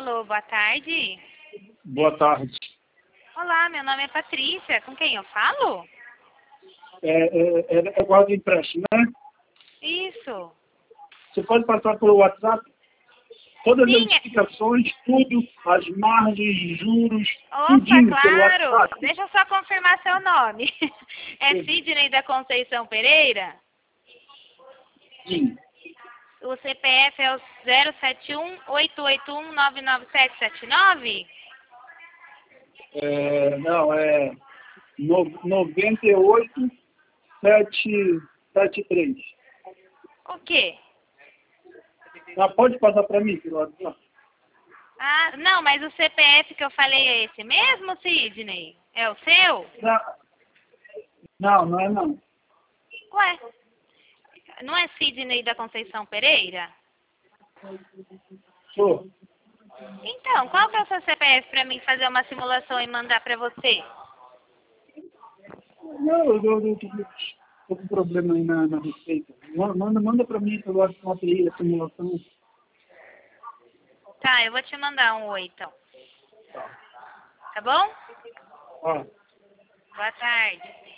Alô, boa tarde. Boa tarde. Olá, meu nome é Patrícia. Com quem eu falo? É guarda empréstimo, né? Isso. Você pode passar pelo WhatsApp todas as Sim. explicações, tudo, as margens, juros, Opa, tudinho pelo claro. WhatsApp. Deixa eu só confirmar seu nome. É Sidney da Conceição Pereira? Sim. O CPF é o 071-881-99779? Não, é 98773. O quê? Pode passar para mim pelo WhatsApp? Ah, não, mas o CPF que eu falei é esse mesmo, Sidney? É o seu? Não é não. Ué, não é Sidney da Conceição Pereira? Sou. Então, qual que é o seu CPF para mim fazer uma simulação e mandar para você? Não, eu tô com problema aí na receita. Manda para mim pelo WhatsApp aí a simulação. Tá, eu vou te mandar um oi, então. Tá bom? Ó. Boa tarde.